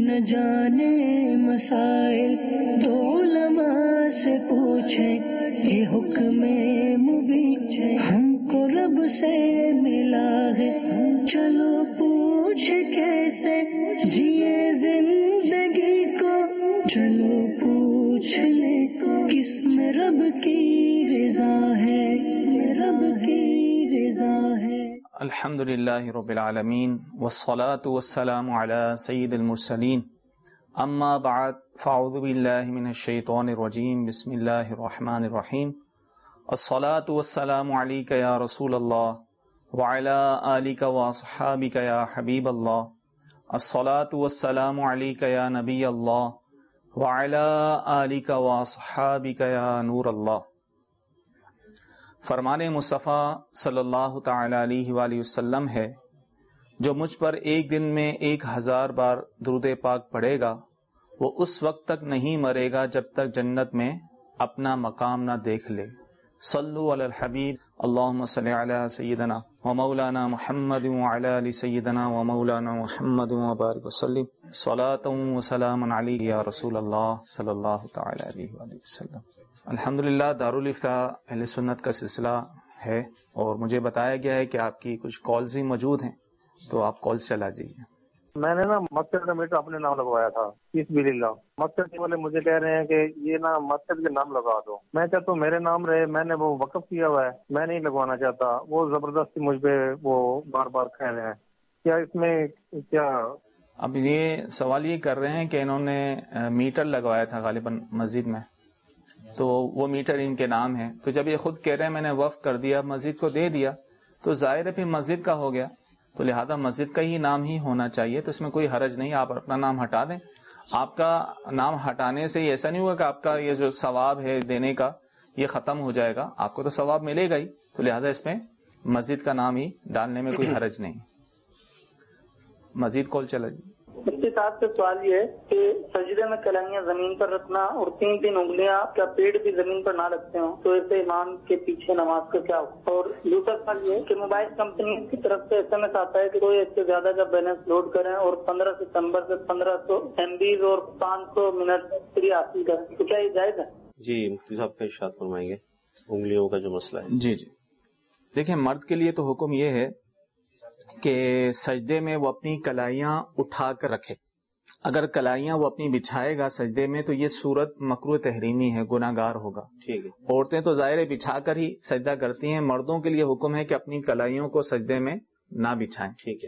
نہ جانے مسائل تو علماء سے پوچھیں، یہ حکم مبین ہم کو رب سے ملا ہے، چلو پوچھ کیسے جیے زندگی کو، چلو پوچھ لے کس میں رب کی رضا ہے، رب کی رضا ہے۔ الحمدللہ رب العالمین والصلاة والسلام علی سید المرسلین، اما بعد فاعوذ باللہ من الشیطان الرجیم، بسم اللہ الرحمن الرحیم، الصلاة والسلام علیک یا رسول اللہ وعلی آلک واصحابک یا حبیب اللہ، الصلاة والسلام علیک یا نبی اللہ وعلی آلک واصحابک یا نور اللہ۔ فرمان مصطفیٰ صلی اللہ تعالی علیہ وآلہ وسلم ہے، جو مجھ پر ایک دن میں 1000 بار درود پاک پڑھے گا وہ اس وقت تک نہیں مرے گا جب تک جنت میں اپنا مقام نہ دیکھ لے۔ صلو علی الحبیب، اللہم صلی علی سیدنا و مولانا محمد وعلی آل سیدنا و مولانا محمد وبارک وسلم، صلاۃ و سلام علیک یا رسول اللہ صلی اللہ تعالی علیہ وآلہ وسلم۔ الحمدللہ دارالفتاء اہل سنت کا سلسلہ ہے، اور مجھے بتایا گیا ہے کہ آپ کی کچھ کالز بھی موجود ہیں، تو آپ کالز چلا جائیے۔ میں نے مسجد کا میٹر اپنے نام لگوایا تھا، فیس بل مسجد والے مجھے کہہ رہے ہیں کہ یہ مسجد کے نام لگا دو، میں چاہتا ہوں میرے نام رہے، میں نے وہ وقف کیا ہوا ہے، میں نہیں لگوانا چاہتا، وہ زبردستی مجھ پہ وہ بار بار کہہ رہے ہیں، کیا اس میں کیا؟ اب یہ سوال یہ کر رہے ہیں کہ انہوں نے میٹر لگوایا تھا غالباً مسجد میں، تو وہ میٹر ان کے نام ہے، تو جب یہ خود کہہ رہے ہیں میں نے وقف کر دیا، مسجد کو دے دیا، تو ظاہر ہے پھر مسجد کا ہو گیا، تو لہذا مسجد کا ہی نام ہی ہونا چاہیے، تو اس میں کوئی حرج نہیں، آپ اپنا نام ہٹا دیں۔ آپ کا نام ہٹانے سے ایسا نہیں ہوگا کہ آپ کا یہ جو ثواب ہے دینے کا یہ ختم ہو جائے گا، آپ کو تو ثواب ملے گا ہی، تو لہذا اس میں مسجد کا نام ہی ڈالنے میں کوئی حرج نہیں۔ مزید کال چلا جی۔ اس کے ساتھ سے سوال یہ ہے کہ سجدے میں کلائیاں زمین پر رکھنا اور 3 انگلیاں کیا پیڑ بھی زمین پر نہ رکھتے ہوں تو ایسے امام کے پیچھے نماز کا کیا ہو؟ اور دوسرا سوال یہ ہے کہ موبائل کمپنی کی طرف سے SMS آتا ہے کہ کوئی اس سے زیادہ کا بیلنس لوڈ کریں اور 15 ستمبر سے 1500 MB اور 500 منٹ فری حاصل کریں، تو کیا یہ جائز ہے؟ جی مفتی صاحب کا ارشاد فرمائیں گے انگلیوں کا جو مسئلہ ہے۔ جی دیکھیں، مرد کے لیے تو حکم یہ ہے کہ سجدے میں وہ اپنی کلائیاں اٹھا کر رکھے، اگر کلائیاں وہ اپنی بچھائے گا سجدے میں تو یہ صورت مکروہ تحریمی ہے، گناہ گار ہوگا۔ ٹھیک ہے، عورتیں تو ظاہر بچھا کر ہی سجدہ کرتی ہیں، مردوں کے لیے حکم ہے کہ اپنی کلائیوں کو سجدے میں نہ بچھائیں۔ ٹھیک ہے،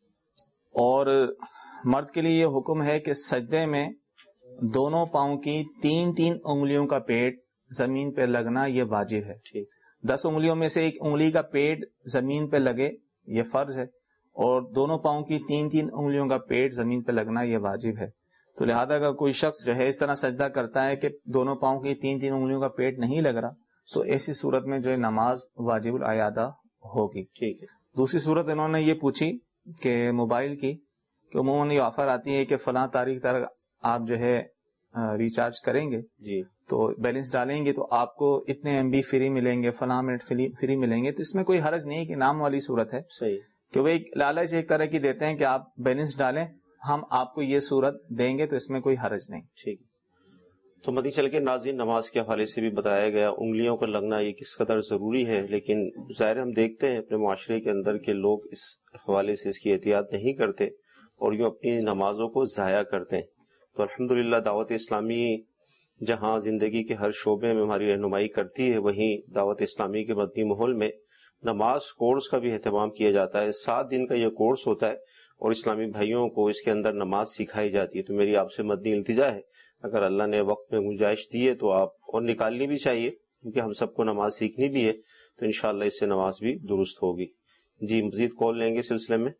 اور مرد کے لیے یہ حکم ہے کہ سجدے میں دونوں پاؤں کی 3 انگلیوں کا پیٹ زمین پہ لگنا یہ واجب ہے۔ ٹھیک، 10 انگلیوں میں سے 1 انگلی کا پیٹ زمین پہ لگے یہ فرض ہے، اور دونوں پاؤں کی 3 انگلیوں کا پیٹ زمین پہ لگنا یہ واجب ہے۔ تو لہذا اگر کوئی شخص جو ہے اس طرح سجدہ کرتا ہے کہ دونوں پاؤں کی 3 انگلیوں کا پیٹ نہیں لگ رہا، تو ایسی صورت میں جو ہے نماز واجب العیادہ ہوگی۔ ٹھیک ہے۔ دوسری صورت انہوں نے یہ پوچھی کہ موبائل کی، کہ عموماً یہ آفر آتی ہے کہ فلاں تاریخ تک آپ جو ہے ریچارج کریں گے جی، تو بیلنس ڈالیں گے تو آپ کو اتنے MB فری ملیں گے، فلاں منٹ فری ملیں گے، تو اس میں کوئی حرج نہیں کہ نام والی صورت ہے، صحیح، کہ وہ ایک لالچ ایک طرح کی دیتے ہیں کہ آپ بیلنس ڈالیں، ہم آپ کو یہ صورت دیں گے، تو اس میں کوئی حرج نہیں۔ ٹھیک۔ تو مدنی چل کے ناظرین، نماز کے حوالے سے بھی بتایا گیا انگلیوں کا لگنا یہ کس قدر ضروری ہے، لیکن ظاہر ہم دیکھتے ہیں اپنے معاشرے کے اندر کہ لوگ اس حوالے سے اس کی احتیاط نہیں کرتے اور یوں اپنی نمازوں کو ضائع کرتے ہیں۔ تو الحمدللہ دعوت اسلامی جہاں زندگی کے ہر شعبے میں ہماری رہنمائی کرتی ہے، وہیں دعوت اسلامی کے مدنی ماحول میں نماز کورس کا بھی اہتمام کیا جاتا ہے۔ 7 دن کا یہ کورس ہوتا ہے اور اسلامی بھائیوں کو اس کے اندر نماز سکھائی جاتی ہے۔ تو میری آپ سے مدنی التجا ہے، اگر اللہ نے وقت میں گنجائش دی ہے تو آپ اور نکالنی بھی چاہیے، کیونکہ ہم سب کو نماز سیکھنی بھی ہے، تو انشاءاللہ اس سے نماز بھی درست ہوگی۔ جی مزید کال لیں گے سلسلے میں۔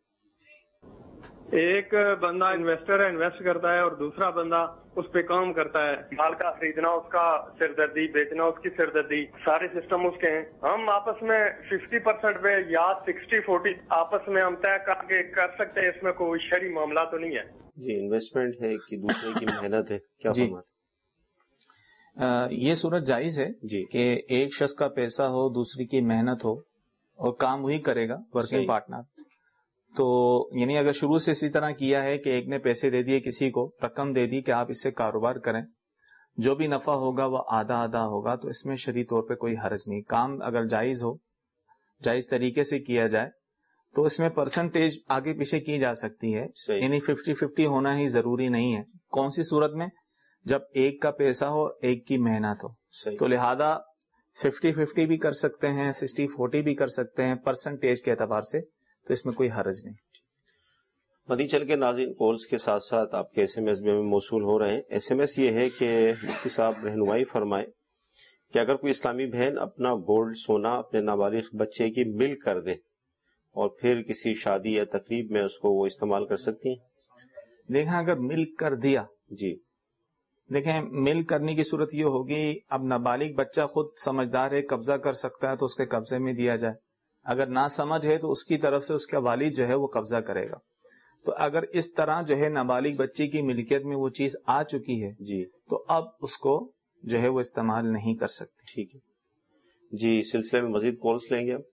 ایک بندہ انویسٹر ہے، انویسٹ کرتا ہے، اور دوسرا بندہ اس پہ کام کرتا ہے، مال کا خریدنا اس کا سردردی، بیچنا اس کی سردردی، سارے سسٹم اس کے ہیں۔ ہم آپس میں 50% پہ یا 60-40 آپس میں ہم طے کر کے کر سکتے ہیں، اس میں کوئی شرعی معاملہ تو نہیں ہے؟ جی انویسٹمنٹ ہے کہ دوسرے کی محنت ہے، کیا جی فرماتے؟ یہ صورت جائز ہے جی، کہ ایک شخص کا پیسہ ہو، دوسری کی محنت ہو، اور کام وہی کرے گا، ورکنگ پارٹنر، تو یعنی اگر شروع سے اسی طرح کیا ہے کہ ایک نے پیسے دے دیے کسی کو، رقم دے دی کہ آپ اس سے کاروبار کریں، جو بھی نفع ہوگا وہ آدھا آدھا ہوگا، تو اس میں شرعی طور پہ کوئی حرج نہیں. کام اگر جائز ہو، جائز طریقے سے کیا جائے تو اس میں پرسنٹیج آگے پیچھے کی جا سکتی ہے. یعنی 50-50 ہونا ہی ضروری نہیں ہے. کون سی صورت میں؟ جب ایک کا پیسہ ہو، ایک کی محنت ہو. تو لہذا 50-50 بھی کر سکتے ہیں، 60-40 بھی کر سکتے ہیں پرسنٹیج کے اعتبار سے، تو اس میں کوئی حرج نہیں. مدی چل کے ناظرین، کالز کے ساتھ ساتھ آپ کے ایس ایم ایس بھی ہمیں موصول ہو رہے ہیں. ایس ایم ایس یہ ہے کہ مفتی صاحب رہنمائی فرمائے کہ اگر کوئی اسلامی بہن اپنا گولڈ سونا اپنے نابالغ بچے کی مل کر دے اور پھر کسی شادی یا تقریب میں اس کو وہ استعمال کر سکتی ہیں؟ دیکھیں اگر مل کر دیا، جی دیکھیں مل کرنے کی صورت یہ ہوگی، اب نابالغ بچہ خود سمجھدار ہے، قبضہ کر سکتا ہے، تو اس کے قبضے میں دیا جائے. اگر نہ سمجھ ہے تو اس کی طرف سے اس کا والد جو ہے وہ قبضہ کرے گا. تو اگر اس طرح جو ہے نابالغ بچی کی ملکیت میں وہ چیز آ چکی ہے جی تو اب اس کو جو ہے وہ استعمال نہیں کر سکتے. ٹھیک ہے جی. سلسلے میں مزید کالز لیں گے.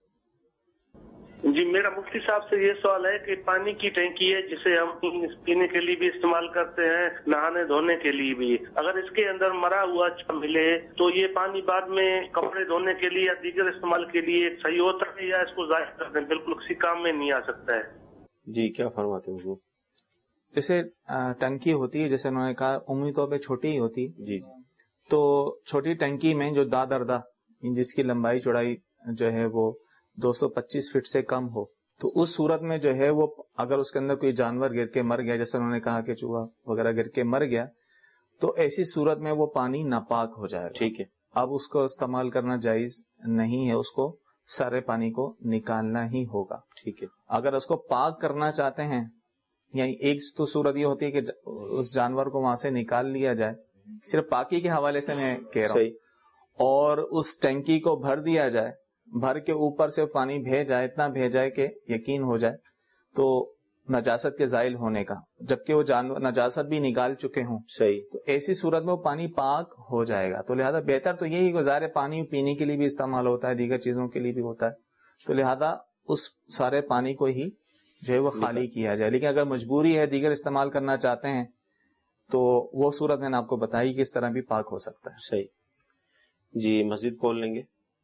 جی میرا مفتی صاحب سے یہ سوال ہے کہ پانی کی ٹینکی ہے جسے ہم پینے کے لیے بھی استعمال کرتے ہیں، نہانے دھونے کے لیے بھی، اگر اس کے اندر مرا ہوا ملے تو یہ پانی بعد میں کپڑے دھونے کے لیے یا دیگر استعمال کے لیے صحیح ہوتا ہے یا اس کو ضائع کر دیں، بالکل کسی کام میں نہیں آ سکتا ہے؟ جی کیا فرماتے ہیں حضور؟ جیسے ٹنکی ہوتی ہے، جیسے انہوں نے کہا عمومی طور پہ چھوٹی ہی ہوتی، جی تو چھوٹی ٹنکی میں جو دردہ جس کی لمبائی چوڑائی جو ہے وہ 225 فٹ سے کم ہو، تو اس صورت میں جو ہے وہ اگر اس کے اندر کوئی جانور گر کے مر گیا، جیسے انہوں نے کہا کہ چوہا وغیرہ گر کے مر گیا، تو ایسی صورت میں وہ پانی ناپاک ہو جائے گا. ٹھیک ہے. اب اس کو استعمال کرنا جائز نہیں ہے، اس کو سارے پانی کو نکالنا ہی ہوگا. ٹھیک ہے. اگر اس کو پاک کرنا چاہتے ہیں، یعنی ایک تو صورت یہ ہوتی ہے کہ اس جانور کو وہاں سے نکال لیا جائے، صرف پاکی کے حوالے سے میں کہہ رہا ہوں، اور اس ٹینکی کو بھر دیا جائے، بھر کے اوپر سے پانی بھیجائے، اتنا بھیجائے کہ یقین ہو جائے تو نجاست کے زائل ہونے کا، جبکہ وہ جانور نجاست بھی نکال چکے ہوں، صحیح، تو ایسی صورت میں وہ پانی پاک ہو جائے گا. تو لہذا بہتر تو یہی گزارے، پانی پینے کے لیے بھی استعمال ہوتا ہے، دیگر چیزوں کے لیے بھی ہوتا ہے، تو لہذا اس سارے پانی کو ہی جو ہے وہ خالی کیا جائے. لیکن اگر مجبوری ہے، دیگر استعمال کرنا چاہتے ہیں، تو وہ صورت میں نے آپ کو بتائی کہ اس طرح بھی پاک ہو سکتا ہے. صحیح جی. مزید کال لیں گے.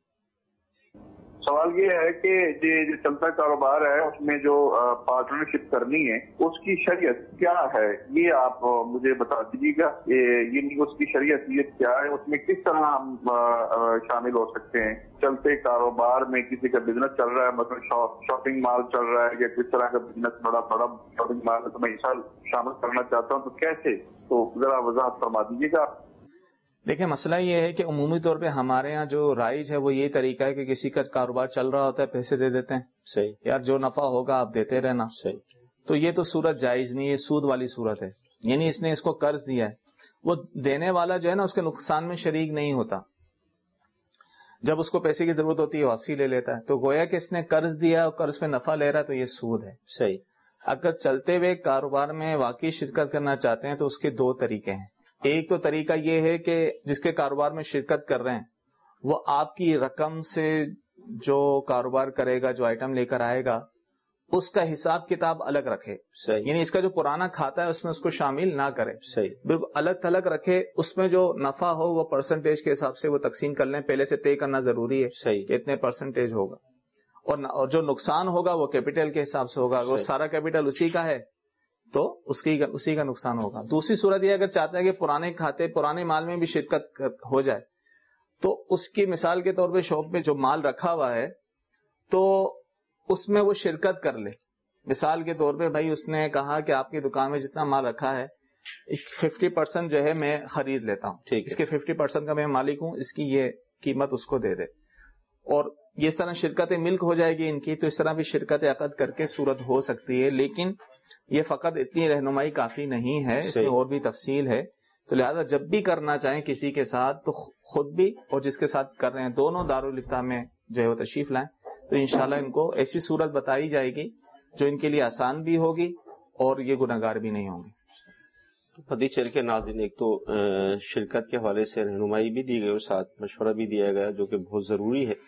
سوال یہ ہے کہ جو چلتا کاروبار ہے اس میں جو پارٹنرشپ کرنی ہے اس کی شریعت کیا ہے، یہ آپ مجھے بتا دیجیے گا. یہ اس کی شریعت یہ کیا ہے، اس میں کس طرح ہم شامل ہو سکتے ہیں؟ چلتے کاروبار میں کسی کا بزنس چل رہا ہے، مطلب شاپنگ مال چل رہا ہے یا کس طرح کا بزنس، بڑا شاپنگ مال میں تو میں حصہ شامل کرنا چاہتا ہوں، تو کیسے؟ تو ذرا وضاحت فرما دیجیے گا. دیکھیں مسئلہ یہ ہے کہ عمومی طور پہ ہمارے ہاں جو رائج ہے وہ یہی طریقہ ہے کہ کسی کا کاروبار چل رہا ہوتا ہے، پیسے دے دیتے ہیں، صحیح، یار جو نفع ہوگا آپ دیتے رہنا. صحیح. تو یہ تو صورت جائز نہیں، یہ سود والی صورت ہے. یعنی اس نے اس کو قرض دیا ہے، وہ دینے والا جو ہے نا اس کے نقصان میں شریک نہیں ہوتا، جب اس کو پیسے کی ضرورت ہوتی ہے واپسی لے لیتا ہے. تو گویا کہ اس نے قرض دیا اور قرض پہ نفع لے رہا ہے، تو یہ سود ہے. صحیح. اگر چلتے ہوئے کاروبار میں واقعی شرکت کرنا چاہتے ہیں تو اس کے دو طریقے ہیں. ایک تو طریقہ یہ ہے کہ جس کے کاروبار میں شرکت کر رہے ہیں وہ آپ کی رقم سے جو کاروبار کرے گا، جو آئٹم لے کر آئے گا، اس کا حساب کتاب الگ رکھے. صحیح. یعنی اس کا جو پرانا کھاتا ہے اس میں اس کو شامل نہ کرے، صحیح، بالکل الگ تھلگ رکھے. اس میں جو نفع ہو وہ پرسنٹیج کے حساب سے وہ تقسیم کر لیں، پہلے سے طے کرنا ضروری ہے. صحیح. کہ اتنے پرسنٹیج ہوگا، اور جو نقصان ہوگا وہ کیپٹل کے حساب سے ہوگا. وہ سارا کیپٹل اسی کا ہے تو اسی کا نقصان ہوگا. دوسری صورت یہ اگر چاہتا ہے کہ پرانے کھاتے پرانے مال میں بھی شرکت ہو جائے، تو اس کی مثال کے طور پہ شاپ میں جو مال رکھا ہوا ہے تو اس میں وہ شرکت کر لے. مثال کے طور پہ بھائی اس نے کہا کہ آپ کی دکان میں جتنا مال رکھا ہے 50% جو ہے میں خرید لیتا ہوں، اس کے 50% کا میں مالک ہوں، اس کی یہ قیمت اس کو دے دے. اور یہ اس طرح شرکت ملک ہو جائے گی ان کی. تو اس طرح بھی شرکت عقد کر کے صورت ہو سکتی ہے، لیکن یہ فقط اتنی رہنمائی کافی نہیں ہے، اس میں اور بھی تفصیل ہے. تو لہذا جب بھی کرنا چاہیں کسی کے ساتھ تو خود بھی اور جس کے ساتھ کر رہے ہیں دونوں دارالفتاح میں جو ہے وہ تشریف لائیں، تو انشاءاللہ ان کو ایسی صورت بتائی جائے گی جو ان کے لیے آسان بھی ہوگی اور یہ گناہگار بھی نہیں ہوں گے. پدی چل کے ناظرین، ایک تو شرکت کے حوالے سے رہنمائی بھی دی گئی اور ساتھ مشورہ بھی دیا گیا جو کہ بہت ضروری ہے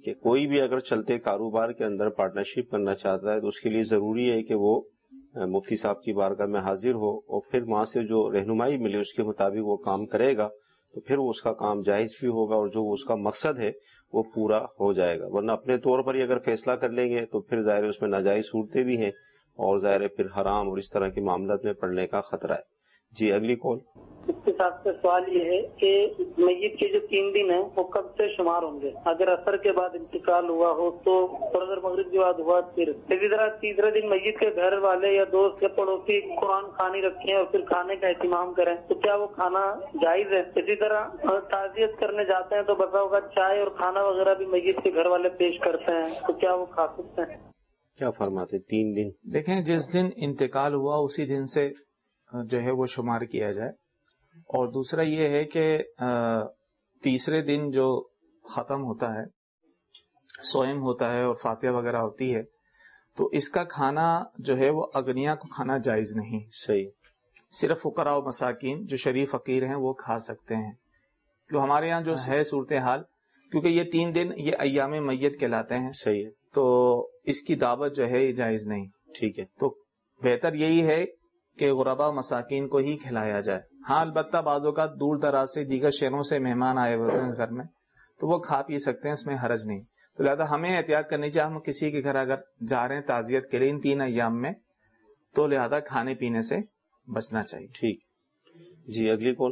کہ کوئی بھی اگر چلتے کاروبار کے اندر پارٹنرشپ کرنا چاہتا ہے تو اس کے لیے ضروری ہے کہ وہ مفتی صاحب کی بارگاہ میں حاضر ہو اور پھر وہاں سے جو رہنمائی ملے اس کے مطابق وہ کام کرے گا تو پھر وہ اس کا کام جائز بھی ہوگا اور جو اس کا مقصد ہے وہ پورا ہو جائے گا. ورنہ اپنے طور پر ہی اگر فیصلہ کر لیں گے تو پھر ظاہر اس میں ناجائز صورتیں بھی ہیں اور ظاہر ہے پھر حرام اور اس طرح کے معاملات میں پڑنے کا خطرہ ہے. جی اگلی کال. اس کے ساتھ سے سوال یہ ہے کہ میت کے جو 3 دن ہیں وہ کب سے شمار ہوں گے؟ اگر عصر کے بعد انتقال ہوا ہو تو، اور اگر مغرب کے بعد ہوا پھر اسی طرح تیسرے دن میت کے گھر والے یا دوست یا پڑوسی قرآن خوانی رکھیں اور پھر کھانے کا اہتمام کریں تو کیا وہ کھانا جائز ہے؟ اسی طرح تعزیت کرنے جاتے ہیں تو بتا ہوگا چائے اور کھانا وغیرہ بھی میت کے گھر والے پیش کرتے ہیں تو کیا وہ کھا سکتے ہیں؟ کیا فرماتے 3 دن؟ دیکھیں جس دن انتقال ہوا اسی دن سے جو ہے وہ شمار کیا جائے. اور دوسرا یہ ہے کہ تیسرے دن جو ختم ہوتا ہے، سوئم ہوتا ہے اور فاتحہ وغیرہ ہوتی ہے تو اس کا کھانا جو ہے وہ اغنیا کو کھانا جائز نہیں. صحیح. صرف فقراء و مساکین جو شریف فقیر ہیں وہ کھا سکتے ہیں. جو ہمارے ہاں جو ہے صورتحال، کیونکہ یہ 3 دن یہ ایام میت کہلاتے ہیں. صحیح ہے. تو اس کی دعوت جو ہے یہ جائز نہیں. ٹھیک ہے. تو بہتر یہی ہے کہ غربا مساکین کو ہی کھلایا جائے. ہاں البتہ بعض اوقات دور دراز سے دیگر شہروں سے مہمان آئے ہوتے ہیں گھر میں تو وہ کھا پی سکتے ہیں، اس میں حرج نہیں. تو لہٰذا ہمیں احتیاط کرنی چاہیے. ہم کسی کے گھر اگر جا رہے ہیں تعزیت کے لیے ان 3 ایام میں تو لہذا کھانے پینے سے بچنا چاہیے. ٹھیک. جی اگلی کال.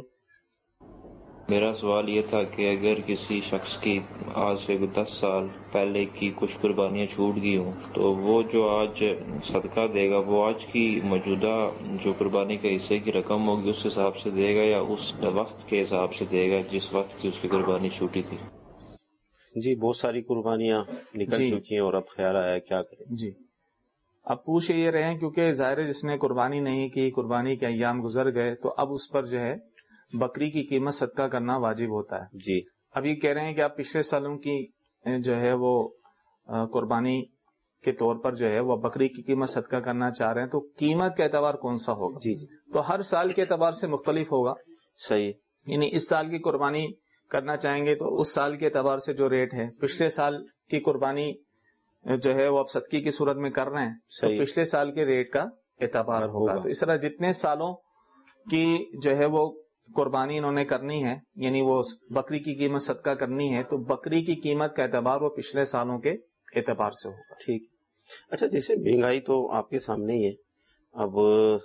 میرا سوال یہ تھا کہ اگر کسی شخص کی آج سے 10 سال پہلے کی کچھ قربانیاں چھوٹ گئی ہوں تو وہ جو آج صدقہ دے گا وہ آج کی موجودہ جو قربانی کے حصے کی رقم ہوگی اس حساب سے دے گا یا اس وقت کے حساب سے دے گا جس وقت کی اس کی قربانی چھوٹی تھی؟ جی بہت ساری قربانیاں نکل چکی ہیں اور اب خیال آیا کیا کریں. جی اب پوچھ یہ رہے ہیں کیونکہ ظاہر جس نے قربانی نہیں کی، قربانی کے ایام گزر گئے تو اب اس پر جو ہے بکری کی قیمت صدقہ کرنا واجب ہوتا ہے. جی اب یہ کہہ رہے ہیں کہ آپ پچھلے سالوں کی جو ہے وہ قربانی کے طور پر جو ہے وہ بکری کی قیمت صدقہ کرنا چاہ رہے ہیں تو قیمت کا اعتبار کون سا ہوگا؟ جی جی تو ہر سال کے اعتبار سے مختلف ہوگا. صحیح. یعنی اس سال کی قربانی کرنا چاہیں گے تو اس سال کے اعتبار سے جو ریٹ ہے، پچھلے سال کی قربانی جو ہے وہ آپ صدقے کی صورت میں کر رہے ہیں تو پچھلے سال کے ریٹ کا اعتبار ہوگا. تو اس طرح جتنے سالوں کی جو ہے وہ قربانی انہوں نے کرنی ہے، یعنی وہ بکری کی قیمت صدقہ کرنی ہے تو بکری کی قیمت کا اعتبار وہ پچھلے سالوں کے اعتبار سے ہوگا. ٹھیک. اچھا جیسے مہنگائی تو آپ کے سامنے ہی ہے. اب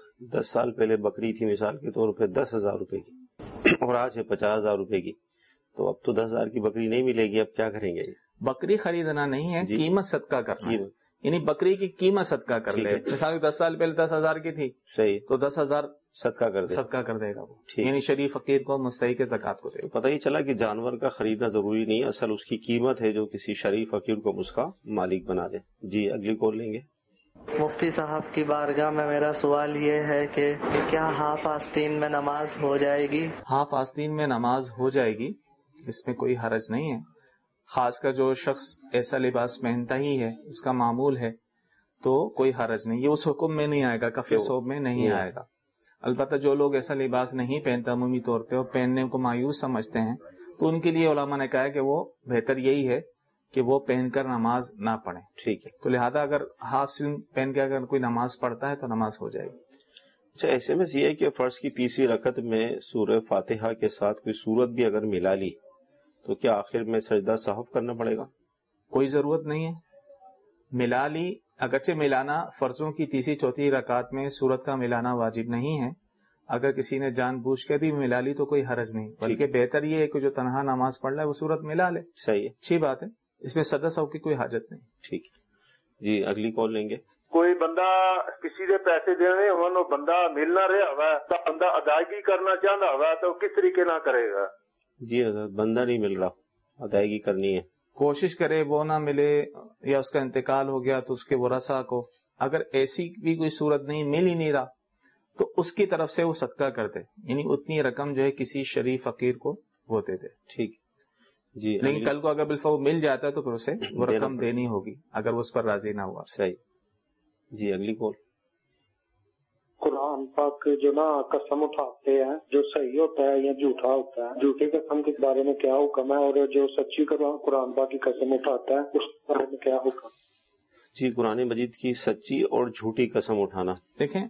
10 سال پہلے بکری تھی مثال کے طور پہ 10,000 روپے کی اور آج ہے 50,000 روپے کی، تو اب تو 10,000 کی بکری نہیں ملے گی. اب کیا کریں گے؟ بکری خریدنا نہیں ہے، قیمت صدقہ کرنا ہے. یعنی بکری کی قیمت صدقہ کر لے. مثال 10 سال پہلے 10,000 کی تھی، صحیح، تو 10,000 صدقہ کر دے گا وہ. یعنی شریف فقیر کو مستحق زکات کو دے گا. پتہ ہی چلا کہ جانور کا خریدنا ضروری نہیں، اصل اس کی قیمت ہے جو کسی شریف فقیر کو اس کا مالک بنا دے. جی اگلی کال لیں گے. مفتی صاحب کی بارگاہ میں میرا سوال یہ ہے کہ کیا ہاف آستین میں نماز ہو جائے گی؟ ہاف آستین میں نماز ہو جائے گی، اس میں کوئی حرج نہیں ہے. خاص کر جو شخص ایسا لباس پہنتا ہی ہے، اس کا معمول ہے، تو کوئی حرج نہیں. یہ اس حکم میں نہیں آئے گا، کفِ ثوب میں نہیں آئے گا. البتہ جو لوگ ایسا لباس نہیں پہنتا عمومی طور پہ اور پہننے کو مایوس سمجھتے ہیں تو ان کے لیے علماء نے کہا ہے کہ وہ بہتر یہی ہے کہ وہ پہن کر نماز نہ پڑھیں. ٹھیک ہے. تو لہذا اگر ہاف سین پہن کے اگر کوئی نماز پڑھتا ہے تو نماز ہو جائے گی. اچھا ایسے میں یہ ہے کہ فرض کی تیسری رکعت میں سورہ فاتحہ کے ساتھ کوئی سورت بھی اگر ملا لی تو کیا آخر میں سجدہ سہو کرنا پڑے گا؟ کوئی ضرورت نہیں ہے. ملا لی، اگرچہ ملانا فرضوں کی تیسری چوتھی رکعت میں سورت کا ملانا واجب نہیں ہے. اگر کسی نے جان بوجھ کے بھی ملا لی تو کوئی حرج نہیں، بلکہ بہتر یہ ہے کہ جو تنہا نماز پڑھ رہا ہے وہ سورت ملا لے. صحیح ہے، اچھی بات ہے، اس میں سجدہ سہو کی کوئی حاجت نہیں. ٹھیک ہے. جی اگلی کال لیں گے. کوئی بندہ کسی دے پیسے دینے ہو بندہ مل نہ رہا ہوا تو بندہ ادائیگی کرنا چاہتا ہوا تو کس طریقے نہ کرے گا؟ جی حضرت بندہ نہیں مل رہا، ادائیگی کرنی ہے، کوشش کرے وہ نہ ملے یا اس کا انتقال ہو گیا تو اس کے ورثاء کو اگر ایسی بھی کوئی صورت نہیں، مل ہی نہیں رہا تو اس کی طرف سے وہ صدقہ کر دے. یعنی اتنی رقم جو ہے کسی شریف فقیر کو وہ دے دے. ٹھیک. جی لیکن کل کو اگر بالفعل مل جاتا ہے تو پھر اسے وہ رقم دینی ہوگی اگر وہ اس پر راضی نہ ہوا. صحیح. جی اگلی کال. قرآن قرآن پاک جو نا قسم اٹھاتے ہیں جو صحیح ہوتا ہے یا جھوٹا ہوتا ہے؟ جھوٹی قسم کے بارے میں کیا حکم ہے، اور جو سچی قرآن پاک کی قسم اٹھاتا ہے اس کے بارے میں کیا حکم؟ جی، قرآن مجید کی سچی اور جھوٹی قسم اٹھانا، دیکھیں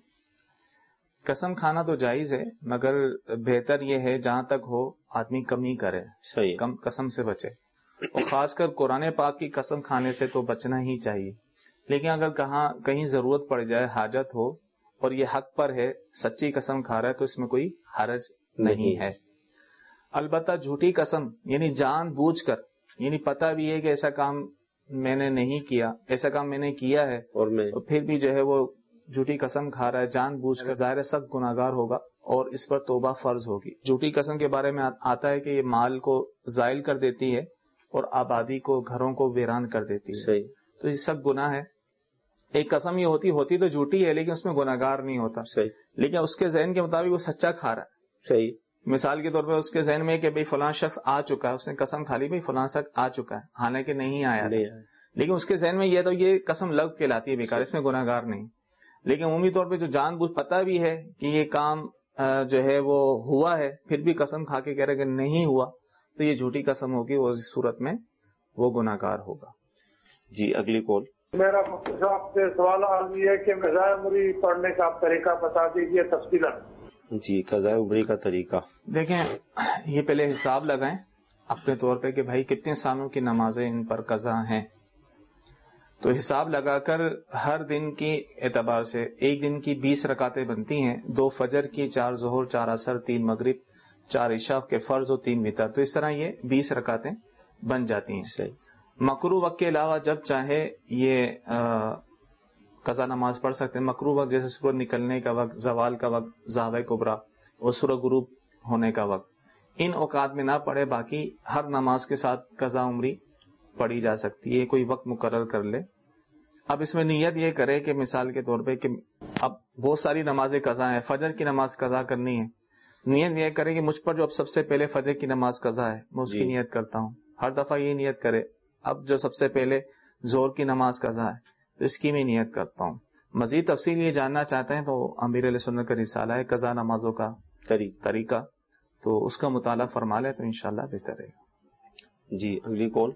قسم کھانا تو جائز ہے، مگر بہتر یہ ہے جہاں تک ہو آدمی کم ہی کرے، صحیح، کم قسم سے بچے، اور خاص کر قرآن پاک کی قسم کھانے سے تو بچنا ہی چاہیے۔ لیکن اگر کہیں ضرورت پڑ جائے، حاجت ہو اور یہ حق پر ہے، سچی قسم کھا رہا ہے، تو اس میں کوئی حرج نہیں ہے۔ البتہ جھوٹی قسم یعنی جان بوجھ کر، یعنی پتہ بھی ہے کہ ایسا کام میں نے نہیں کیا، ایسا کام میں نے کیا ہے اور پھر بھی جو ہے وہ جھوٹی قسم کھا رہا ہے جان بوجھ کر، ظاہر ہے سب گناہگار ہوگا اور اس پر توبہ فرض ہوگی۔ جھوٹی قسم کے بارے میں آتا ہے کہ یہ مال کو زائل کر دیتی ہے اور آبادی کو، گھروں کو ویران کر دیتی ہے، صحیح، تو یہ سب گناہ ہے۔ ایک قسم یہ ہوتی تو جھوٹی ہے لیکن اس میں گناہگار نہیں ہوتا، صحیح، لیکن اس کے ذہن کے مطابق وہ سچا کھا رہا ہے۔ صحیح، مثال کے طور پر اس کے ذہن میں کہ بھئی فلاں شخص آ چکا ہے، اس نے قسم کھا لی بھئی فلاں شخص آ چکا ہے، حالانکہ نہیں آیا تھا، لیکن اس کے ذہن میں یہ تو یہ قسم لغو کہلاتی ہے، بیکار، اس میں گناہگار نہیں۔ لیکن عمومی طور پہ جو جان بوجھ پتہ بھی ہے کہ یہ کام جو ہے وہ ہوا ہے، پھر بھی قسم کھا کے کہہ رہے کہ نہیں ہوا، تو یہ جھوٹی قسم ہوگی، وہ اس صورت میں وہ گناہگار ہوگا۔ جی، اگلی کال۔ میرا مفتی صاحب سے سوال عرضی ہے کہ قضاء عمری پڑھنے کا طریقہ بتا دیجیے تفصیلاً۔ جی، قضاء عمری کا طریقہ، دیکھیں یہ پہلے حساب لگائیں اپنے طور پہ کہ بھائی کتنے سالوں کی نمازیں ان پر قضا ہیں، تو حساب لگا کر ہر دن کی اعتبار سے ایک دن کی 20 رکعتیں بنتی ہیں، 2 فجر کی، 4 ظہر، 4 عصر، 3 مغرب، 4 عشاء کے فرض اور 3 وتر، تو اس طرح یہ 20 رکعتیں بن جاتی ہیں۔ صحیح، مکروہ وقت کے علاوہ جب چاہے یہ قضا نماز پڑھ سکتے ہیں۔ مکروہ وقت جیسے سورج نکلنے کا وقت، زوال کا وقت، زاویہ کبریٰ اور سورج غروب ہونے کا وقت، ان اوقات میں نہ پڑھے، باقی ہر نماز کے ساتھ قضا عمری پڑھی جا سکتی ہے، کوئی وقت مقرر کر لے۔ اب اس میں نیت یہ کرے کہ مثال کے طور پہ کہ اب بہت ساری نمازیں قضا ہیں، فجر کی نماز قضا کرنی ہے، نیت یہ کرے کہ مجھ پر جو اب سب سے پہلے فجر کی نماز قضا ہے میں اس کی نیت کرتا ہوں، ہر دفعہ یہ نیت کرے اب جو سب سے پہلے ظہر کی نماز قضا ہے تو اس کی میں نیت کرتا ہوں۔ مزید تفصیل یہ جاننا چاہتے ہیں تو امیر علیہ سنت کا رسالہ ہے قضا نمازوں کا طریقہ، تو اس کا مطالعہ فرما لے تو انشاءاللہ بہتر رہے گا۔ جی، اگلی کال۔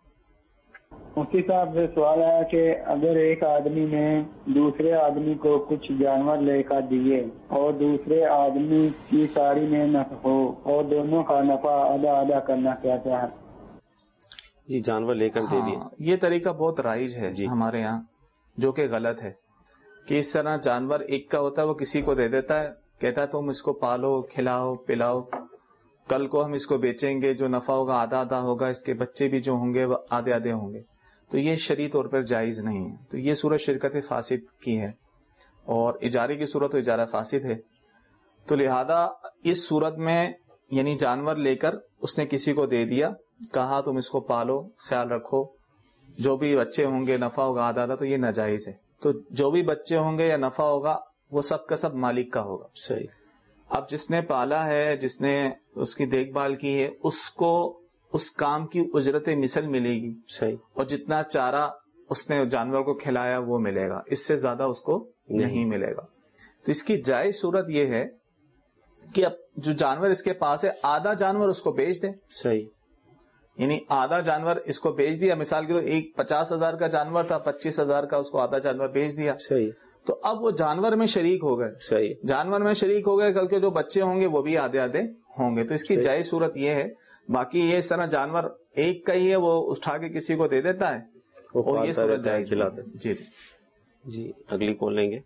مفتی صاحب سے سوال ہے کہ اگر ایک آدمی نے دوسرے آدمی کو کچھ جانور لے کر دیے اور دوسرے آدمی کی ساری میں نفع ہو اور دونوں کا نفع ادا ادا کرنا کیا ہے؟ جی، جانور لے کر دے دیا، یہ طریقہ بہت رائج ہے ہمارے یہاں، جو کہ غلط ہے کہ اس طرح جانور ایک کا ہوتا ہے وہ کسی کو دے دیتا ہے، کہتا ہے تم اس کو پالو، کھلاؤ، پلاؤ، کل کو ہم اس کو بیچیں گے، جو نفع ہوگا آدھا آدھا ہوگا، اس کے بچے بھی جو ہوں گے وہ آدھے آدھے ہوں گے، تو یہ شرعی طور پر جائز نہیں ہے۔ تو یہ صورت شرکت فاسد کی ہے، اور اجارے کی صورت تو اجارہ فاسد ہے، تو لہذا اس صورت میں یعنی جانور لے کر اس نے کسی کو دے دیا، کہا تم اس کو پالو، خیال رکھو، جو بھی بچے ہوں گے نفع ہوگا آدھا آدھا، تو یہ ناجائز ہے۔ تو جو بھی بچے ہوں گے یا نفع ہوگا وہ سب کا سب مالک کا ہوگا۔ صحیح۔ اب جس نے پالا ہے، جس نے اس کی دیکھ بھال کی ہے، اس کو اس کام کی اجرت مثل ملے گی، صحیح، اور جتنا چارہ اس نے جانور کو کھلایا وہ ملے گا، اس سے زیادہ اس کو نہیں ملے گا۔ تو اس کی جائز صورت یہ ہے کہ اب جو جانور اس کے پاس ہے آدھا جانور اس کو بیچ دے، صحیح، یعنی آدھا جانور اس کو بیچ دیا، مثال کے طور ایک 50,000 کا جانور تھا، 25,000 کا اس کو آدھا جانور بیچ دیا، صحیح، تو اب وہ جانور میں شریک ہو گئے، صحیح، جانور میں شریک ہو گئے، کل کے جو بچے ہوں گے وہ بھی آدھے آدھے ہوں گے، تو اس کی جائز صورت یہ ہے۔ باقی یہ اس طرح جانور ایک کا ہی ہے وہ اٹھا کے کسی کو دے دیتا ہے، اور یہ صورت جائز کھلاتے۔ جی جی، اگلی کال لیں گے۔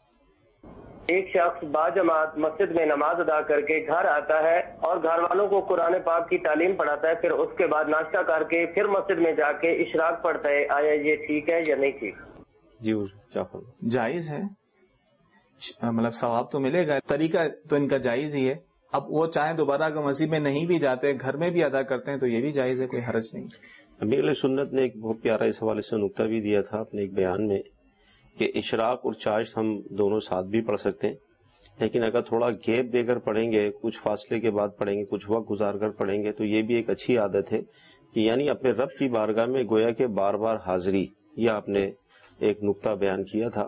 ایک شخص باجماعت مسجد میں نماز ادا کر کے گھر آتا ہے اور گھر والوں کو قرآن پاک کی تعلیم پڑھاتا ہے، پھر اس کے بعد ناشتہ کر کے پھر مسجد میں جا کے اشراق پڑھتا ہے، آیا یہ ٹھیک ہے یا نہیں ٹھیک؟ جی، کیا جائز ہے، مطلب ثواب تو ملے گا، طریقہ تو ان کا جائز ہی ہے۔ اب وہ چاہیں دوبارہ اگر مسجد میں نہیں بھی جاتے، گھر میں بھی ادا کرتے ہیں تو یہ بھی جائز ہے، کوئی حرج نہیں۔ امیر علیہ سنت نے ایک بہت پیارا اس حوالے سے نکتہ بھی دیا تھا اپنے ایک بیان میں کہ اشراق اور چاشت ہم دونوں ساتھ بھی پڑھ سکتے ہیں، لیکن اگر تھوڑا گیپ دے کر پڑھیں گے، کچھ فاصلے کے بعد پڑھیں گے، کچھ وقت گزار کر پڑھیں گے، تو یہ بھی ایک اچھی عادت ہے کہ یعنی اپنے رب کی بارگاہ میں گویا کہ بار بار حاضری، یہ آپ نے ایک نکتہ بیان کیا تھا،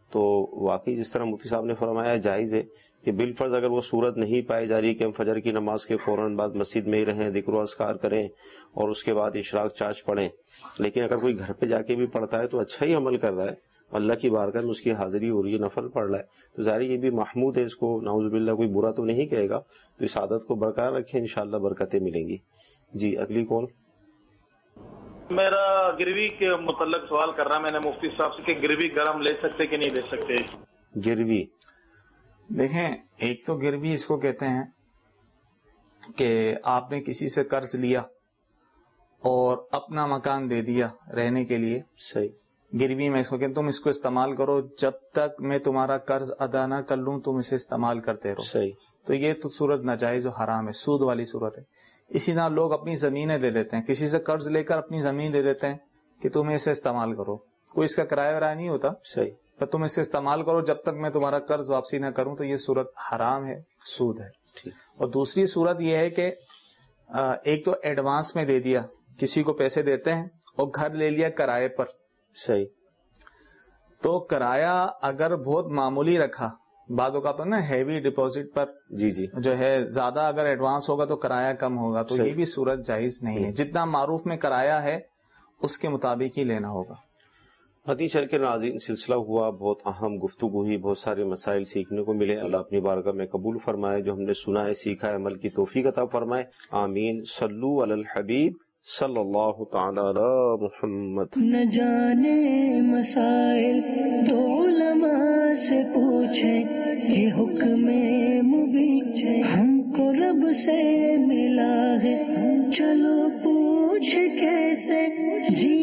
تو واقعی جس طرح مفتی صاحب نے فرمایا جائز ہے کہ بالفرض اگر وہ صورت نہیں پائی جا رہی کہ ہم فجر کی نماز کے فوراً بعد مسجد میں ہی رہیں، ذکر و اذکار کریں اور اس کے بعد اشراق چاچ پڑھیں، لیکن اگر کوئی گھر پہ جا کے بھی پڑھتا ہے تو اچھا ہی عمل کر رہا ہے، اللہ کی بارگاہ میں اس کی حاضری ہو رہی ہے، نفل پڑھ رہا ہے، تو ظاہر یہ بھی محمود ہے، اس کو نعوذ باللہ کوئی برا تو نہیں کہے گا، تو اس عادت کو برقرار رکھیں، انشاءاللہ برکتیں ملیں گی۔ جی اگلی کال۔ میرا گروی کے متعلق سوال کر رہا میں نے مفتی صاحب سے کہ گروی گرم لے سکتے کہ نہیں لے سکتے؟ گروی دیکھیں، ایک تو گروی اس کو کہتے ہیں کہ آپ نے کسی سے قرض لیا اور اپنا مکان دے دیا رہنے کے لیے، صحیح، گروی میں اس کو کہ تم اس کو استعمال کرو جب تک میں تمہارا قرض ادا نہ کر لوں، تم اسے استعمال کرتے رہو، صحیح، تو یہ تو صورت ناجائز و حرام ہے، سود والی صورت ہے۔ اسی طرح لوگ اپنی زمینیں دے دیتے ہیں، کسی سے قرض لے کر اپنی زمین دے دیتے ہیں کہ تم اسے استعمال کرو، کوئی اس کا کرایہ ورایہ نہیں ہوتا، صحیح، تو تم اسے استعمال کرو جب تک میں تمہارا قرض واپسی نہ کروں، تو یہ صورت حرام ہے، سود ہے۔ اور دوسری صورت یہ ہے کہ ایک تو ایڈوانس میں دے دیا، کسی کو پیسے دیتے ہیں اور گھر لے لیا کرائے پر، صحیح، تو کرایہ اگر بہت معمولی رکھا، بعد اوقات نا ہیوی ڈپازٹ پر جی جو ہے زیادہ اگر ایڈوانس ہوگا تو کرایہ کم ہوگا، تو یہ بھی صورت جائز نہیں ہے، جتنا معروف میں کرایہ ہے اس کے مطابق ہی لینا ہوگا۔ حدیث شریف کے ناظرین، سلسلہ ہوا، بہت اہم گفتگو ہوئی، بہت سارے مسائل سیکھنے کو ملے، اللہ اپنی بارگاہ میں قبول فرمائے، جو ہم نے سنا ہے سیکھا ہے عمل کی توفیق عطا فرمائے، آمین۔ صلو علی الحبیب صلی اللہ تعالی علی محمد۔ نہ جانے مسائل تو علماء سے پوچھیں، یہ حکم مبین ہم کو رب سے ملا ہے، چلو پوچھ کیسے جی